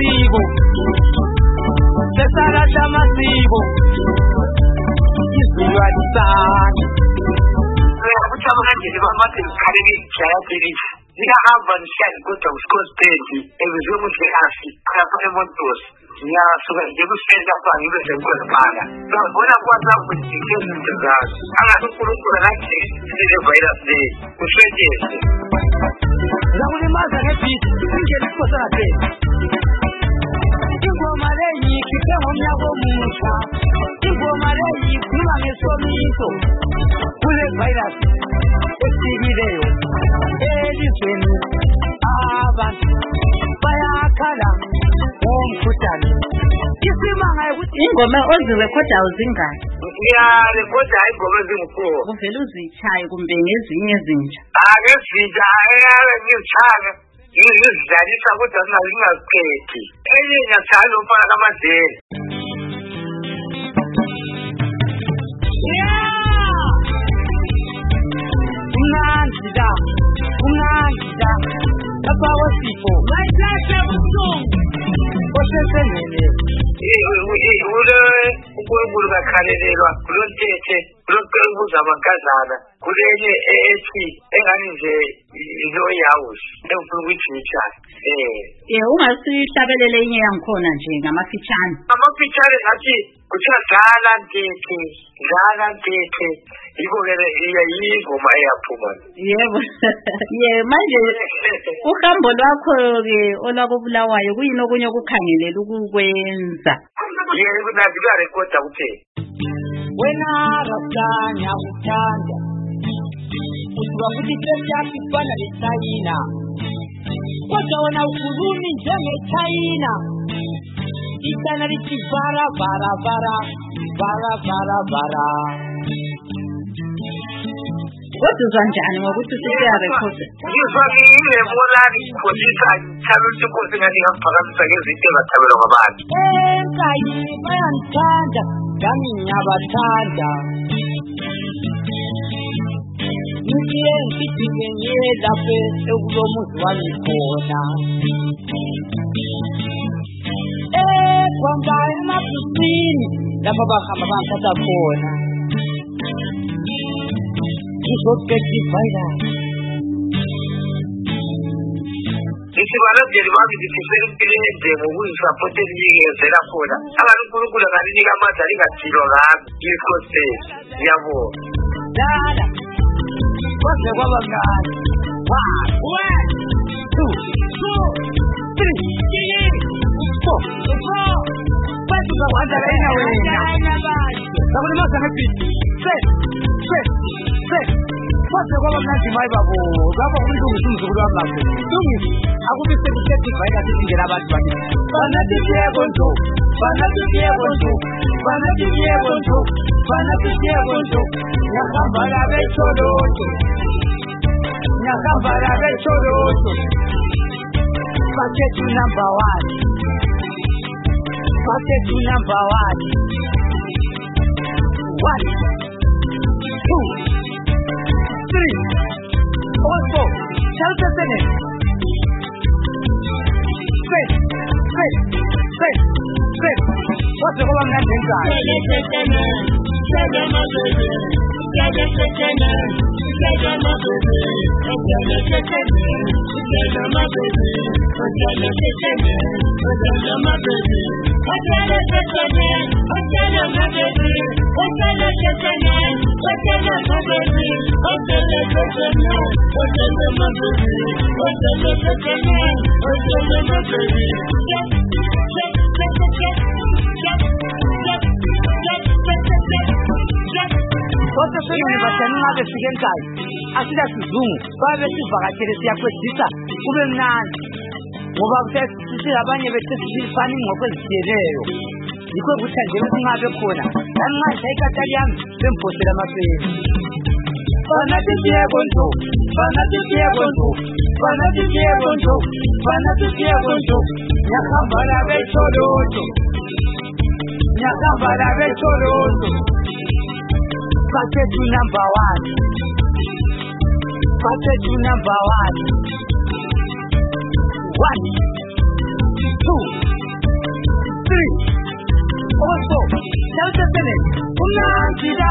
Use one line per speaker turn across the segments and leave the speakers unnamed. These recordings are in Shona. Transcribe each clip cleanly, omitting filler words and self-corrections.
masiko sesalasha masiko izulwa lisana
Kutama kanje bamate karebe cyatiri Nika urban shine kuta uskostendi ebizumu cyasi kafune montos nya suka jebu spenda pa ibe sembo pana so bona kwanza kutikeni ndaga ana tukurukura nake ile virus de kusheje
na ulimaza happy nje nikosana te Ingo maleyi kikemo myabo musa Ingo maleyi kuma ngesomiso kule virus esibireyo elizweni abantu bayakhala umkhuhlane isimanga ukuthi
ingoma ozirekhoda uzingani
ya rekhoda ingoma ezingukho
uvela uzichaye kumbe ngezinye izinja
akezinja ngizithana ngizidlalisa kodwa singazingaphethi enye nyathalo umfana kamadlela
Unangida Papa wasifo Maithathe ubuhlungu Osesenene
ule unkulunkulu kakhalelelwa kulontethe kulonkuza amankazana kulenye ethi engani nje lo yawusi engifuna ukuyijitsha
ungasihlabelele inye yangikhona nje ngamafitshane
amafitshane ngathi kuthiwa dlala ntethe ibokele iyayingoma eyaphuma
yebo manje uhambo lwakho ke olwakobulawayo kuyini okunye okukhangelela ukukwenza
yebo nazi kuyarekhoda kuphela
wena rasanya uthanda usuka kuthi sesiyafana leChina kodwa wena ukhulumi njenge-China isana lithi vara
kodwa njani ngokuthi siyarekhoda
ngizwakile molani kodisa chaluthi konke ngani ngaphakamisa ngezinto ezathabelwa ngabantu
kayi bayangithanda ngami ngiyabathanda Ngiye ngidinge ngiye lapho ekulomuzi wami khona kwamba emabhusini lapho bahamba bangithatha khona ngizobheka virus
isibalazeli bami ngifisela impilo endemo ukuyisapota eliniyezela khona angani unkulunkulu akaninika amandla lingathilwa ngami ngiyikoseli ngiyabona
dala kwaze kwaba ngani kwaze kwaba mnandi mayi babo lapho umlungisi umzukulu wami lapho lungisi akubise kusethi virus ingena abantu bakhe banatiyebo nto ngahamba labe choloto paketu number 1 2 3 also shelter what's the going on What's the thing about the second guy? Asida sizungu babe sivakatshele siyakwedisa kube mnandi ngoba sisi abanye bethu sifani ngokwezitsheleyo yikho kuthandela kungabe khona nxa ikatali yami bemphosela amafeni banatiyebo nto ngiyahamba labe choloto paketu number 1 1 2 3 oso yawutasene unangida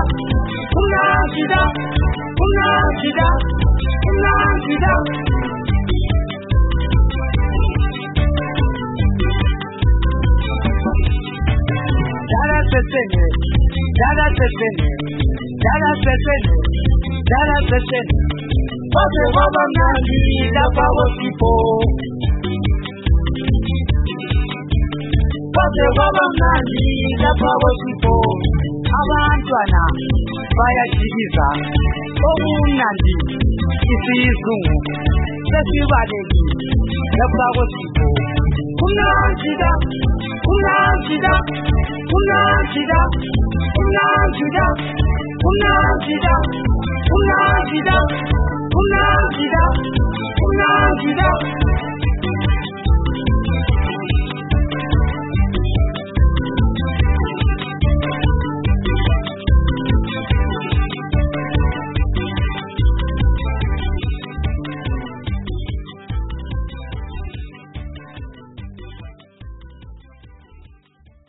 Dara sesene Ose waba mnandi Dapa wosipo Ose waba mnandi Dapa wosipo Abantwana bayajikiza Omunandi Isizungu Sesibaleki Dapa wosipo Unangida Unangida